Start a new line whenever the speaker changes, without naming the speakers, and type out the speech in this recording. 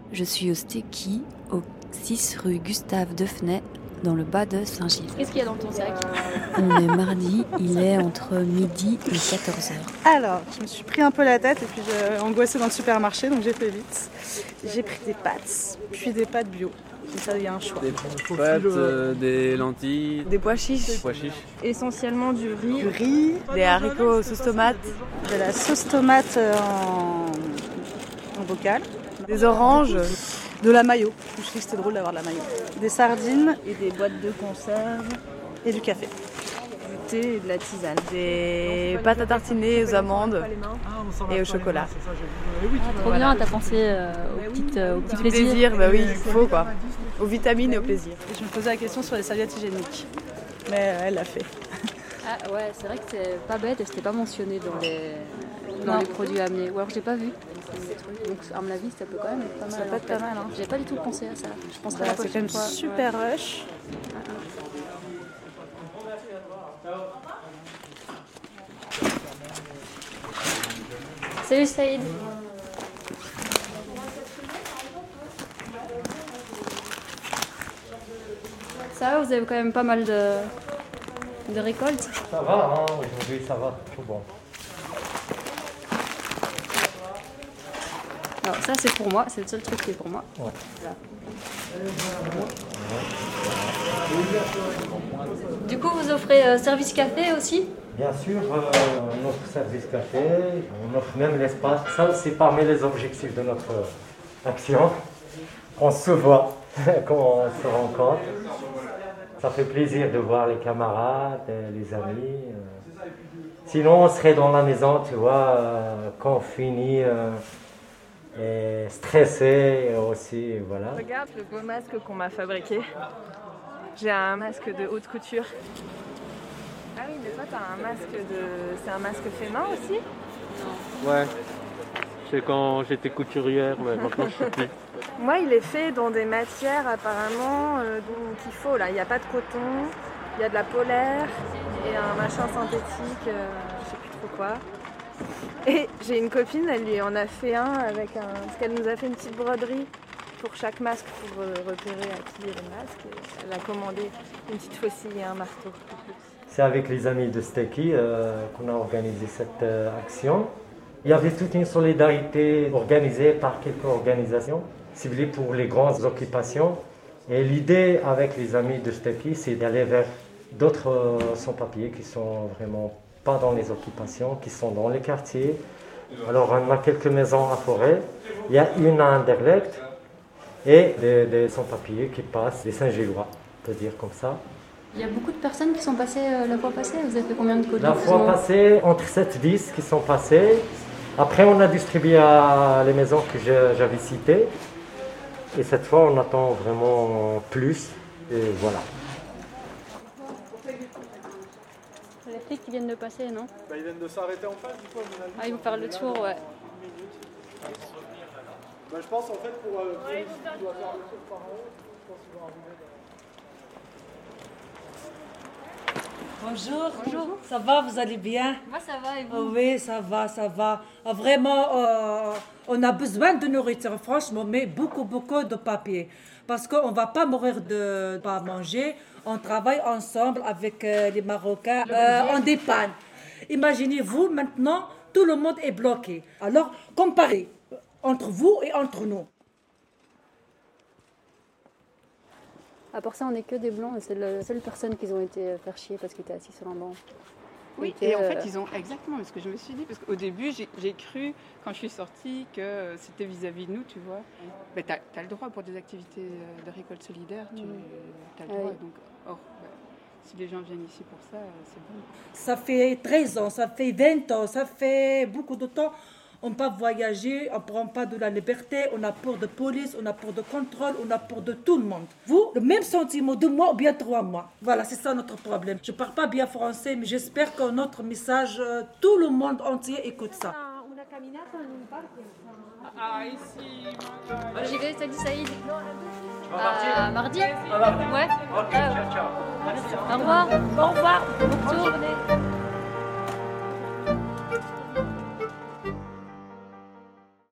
Je suis au Stéqui, au 6 rue Gustave Defnay, dans le bas de Saint-Gilles.
Qu'est-ce qu'il y a dans ton sac?
On est mardi, il est entre midi et 14h.
Alors, je me suis pris un peu la tête et puis j'ai angoissé dans le supermarché, donc j'ai fait vite. J'ai pris des pâtes, puis des pâtes bio. Comme ça, il y a un choix.
Des pâtes, des lentilles,
des pois chiches, essentiellement du riz, des haricots sauce tomate,
de la sauce tomate en bocal,
des oranges,
de la mayo. Je me suis dit que c'était drôle d'avoir de la mayo. Des sardines
et des boîtes de conserve
et du café.
Du thé et de la tisane. Des pâtes à tartiner aux amandes et au chocolat.
Trop bien, t'as pensé au petit plaisir.
Bah oui, il faut quoi. Aux vitamines et au plaisir.
Et je me posais la question sur les serviettes hygiéniques, mais elle l'a fait.
Ah ouais, c'est vrai que c'est pas bête et c'était pas mentionné dans les produits amenés. Ou alors j'ai pas vu. Donc à mon avis ça peut quand même être pas mal.
Ça peut être pas mal. Hein.
J'ai pas du tout pensé à ça. Je penserai la
c'est quand même
fois.
super rush.
Salut Saïd. Ça va, vous avez quand même pas mal de récoltes.
Ça va, hein, aujourd'hui ça va, tout bon.
Alors ça c'est pour moi, c'est le seul truc qui est pour moi.
Ouais.
Voilà. Du coup vous offrez service café aussi?
Bien sûr, notre service café, on offre même l'espace. Ça c'est parmi les objectifs de notre action. On se voit quand on se rencontre. Ça fait plaisir de voir les camarades, les amis. Sinon, on serait dans la maison, tu vois, quand on finit, et stressé aussi, voilà.
Regarde le beau masque qu'on m'a fabriqué. J'ai un masque de haute couture. Ah oui, mais toi, t'as un masque de... C'est un masque fait main aussi?
Ouais. C'est quand j'étais couturière, mais maintenant je sais plus.
Moi, il est fait dans des matières apparemment qu'il faut. Là, il n'y a pas de coton, il y a de la polaire et un machin synthétique, je sais plus trop quoi. Et j'ai une copine, elle lui en a fait un avec un... Parce qu'elle nous a fait une petite broderie pour chaque masque pour repérer à qui est le masque. Et elle a commandé une petite faucille et un marteau.
C'est avec les amis de Stéqui qu'on a organisé cette action. Il y avait toute une solidarité organisée par quelques organisations ciblées pour les grandes occupations. Et l'idée avec les amis de Stéqui, c'est d'aller vers d'autres sans-papiers qui sont vraiment pas dans les occupations, qui sont dans les quartiers. Alors on a quelques maisons à Forêt, il y a une à Anderlecht et des sans-papiers qui passent, des Saint-Gillois, on peut dire comme ça.
Il y a beaucoup de personnes qui sont passées la fois passée. Vous avez fait combien de colis?
La fois passée, entre 7 et 10 qui sont passés. Après, on a distribué à les maisons que j'avais citées. Et cette fois, on attend vraiment plus. Et voilà.
Les flics qui viennent de passer, non?
Ils viennent de s'arrêter en face, du coup, à mon avis.
Ah, ils vont faire le tour, ouais.
Je pense, en fait, pour doit faire le tour par en haut, je pense qu'ils vont arriver.
Bonjour. Bonjour. Ça va, vous allez bien?
Moi ça va et vous?
Oh oui, ça va, ça va. Vraiment, on a besoin de nourriture, franchement, mais beaucoup de papier. Parce qu'on ne va pas mourir de ne pas manger. On travaille ensemble avec les Marocains, on dépanne. Imaginez-vous, maintenant, tout le monde est bloqué. Alors, comparez entre vous et entre nous.
À part ça, on n'est que des blancs et c'est la seule personne qui ont été faire chier parce qu'ils étaient assis sur un banc.
Oui, et en fait, ils ont exactement ce que je me suis dit, parce qu'au début, j'ai cru, quand je suis sortie, que c'était vis-à-vis de nous, tu vois. Mais tu as le droit pour des activités de récolte solidaire, tu as le droit. Donc, si les gens viennent ici pour ça, c'est bon.
Ça fait 13 ans, ça fait 20 ans, ça fait beaucoup de temps. On ne peut pas voyager, on ne prend pas de la liberté, on a peur de police, on a peur de contrôle, on a peur de tout le monde. Vous, le même sentiment, 2 mois ou bien 3 mois. Voilà, c'est ça notre problème. Je ne parle pas bien français, mais j'espère que notre message, tout le monde entier écoute ça.
Ah, ici,
J'y vais, ça dit Saïd. Mardi?
Ouais.
Ouais.
Ok, ciao.
Au revoir.
Au revoir.
Bonne journée.